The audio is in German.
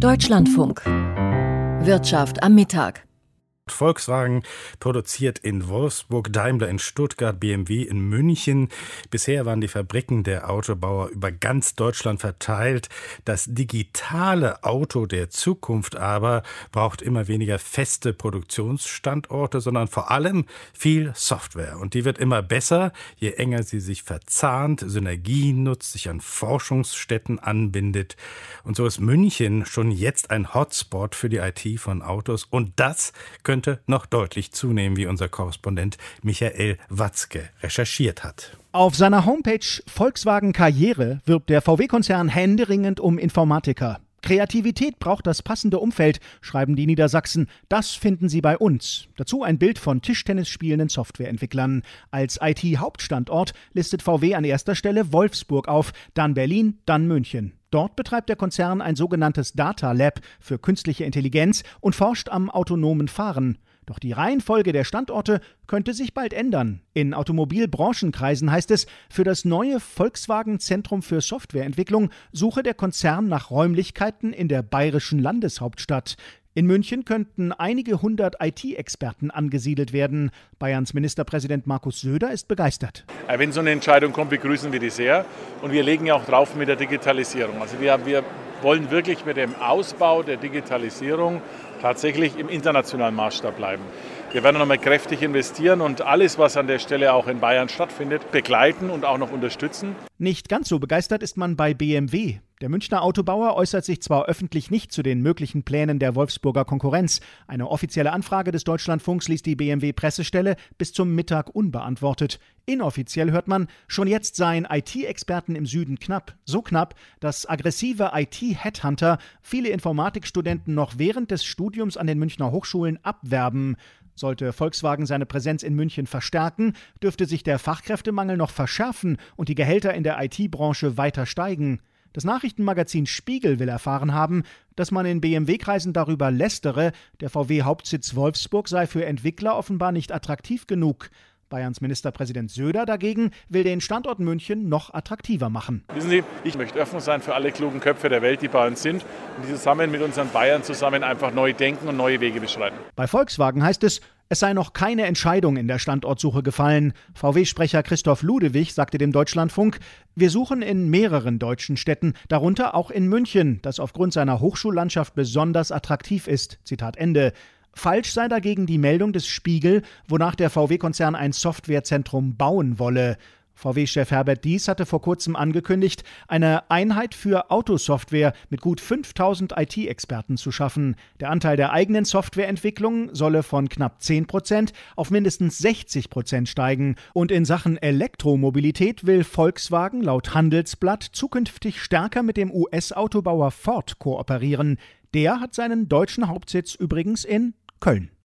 Deutschlandfunk. Wirtschaft am Mittag. Volkswagen produziert in Wolfsburg, Daimler in Stuttgart, BMW in München. Bisher waren die Fabriken der Autobauer über ganz Deutschland verteilt. Das digitale Auto der Zukunft aber braucht immer weniger feste Produktionsstandorte, sondern vor allem viel Software. Und die wird immer besser, je enger sie sich verzahnt, Synergien nutzt, sich an Forschungsstätten anbindet. Und so ist München schon jetzt ein Hotspot für die IT von Autos. Und das könnte noch deutlich zunehmen, wie unser Korrespondent Michael Watzke recherchiert hat. Auf seiner Homepage Volkswagen Karriere wirbt der VW-Konzern händeringend um Informatiker. Kreativität braucht das passende Umfeld, schreiben die Niedersachsen. Das finden Sie bei uns. Dazu ein Bild von Tischtennis spielenden Softwareentwicklern. Als IT-Hauptstandort listet VW an erster Stelle Wolfsburg auf, dann Berlin, dann München. Dort betreibt der Konzern ein sogenanntes Data Lab für künstliche Intelligenz und forscht am autonomen Fahren. Doch die Reihenfolge der Standorte könnte sich bald ändern. In Automobilbranchenkreisen heißt es, für das neue Volkswagen Zentrum für Softwareentwicklung suche der Konzern nach Räumlichkeiten in der bayerischen Landeshauptstadt. In München könnten einige hundert IT-Experten angesiedelt werden. Bayerns Ministerpräsident Markus Söder ist begeistert. Wenn so eine Entscheidung kommt, begrüßen wir die sehr. Und wir legen ja auch drauf mit der Digitalisierung. Also wir wollen wirklich mit dem Ausbau der Digitalisierung tatsächlich im internationalen Maßstab bleiben. Wir werden nochmal kräftig investieren und alles, was an der Stelle auch in Bayern stattfindet, begleiten und auch noch unterstützen. Nicht ganz so begeistert ist man bei BMW. Der Münchner Autobauer äußert sich zwar öffentlich nicht zu den möglichen Plänen der Wolfsburger Konkurrenz. Eine offizielle Anfrage des Deutschlandfunks ließ die BMW-Pressestelle bis zum Mittag unbeantwortet. Inoffiziell hört man, schon jetzt seien IT-Experten im Süden knapp. So knapp, dass aggressive IT-Headhunter viele Informatikstudenten noch während des Studiums an den Münchner Hochschulen abwerben. Sollte Volkswagen seine Präsenz in München verstärken, dürfte sich der Fachkräftemangel noch verschärfen und die Gehälter in der IT-Branche weiter steigen. Das Nachrichtenmagazin Spiegel will erfahren haben, dass man in BMW-Kreisen darüber lästere, der VW-Hauptsitz Wolfsburg sei für Entwickler offenbar nicht attraktiv genug. Bayerns Ministerpräsident Söder dagegen will den Standort München noch attraktiver machen. Wissen Sie, ich möchte offen sein für alle klugen Köpfe der Welt, die bei uns sind und die zusammen mit unseren Bayern zusammen einfach neu denken und neue Wege beschreiten. Bei Volkswagen heißt es sei noch keine Entscheidung in der Standortsuche gefallen. VW-Sprecher Christoph Ludewig sagte dem Deutschlandfunk, wir suchen in mehreren deutschen Städten, darunter auch in München, das aufgrund seiner Hochschullandschaft besonders attraktiv ist. Zitat Ende. Falsch sei dagegen die Meldung des Spiegel, wonach der VW-Konzern ein Softwarezentrum bauen wolle. VW-Chef Herbert Diess hatte vor kurzem angekündigt, eine Einheit für Autosoftware mit gut 5000 IT-Experten zu schaffen. Der Anteil der eigenen Softwareentwicklung solle von knapp 10% auf mindestens 60% steigen. Und in Sachen Elektromobilität will Volkswagen laut Handelsblatt zukünftig stärker mit dem US-Autobauer Ford kooperieren. Der hat seinen deutschen Hauptsitz übrigens in Köln.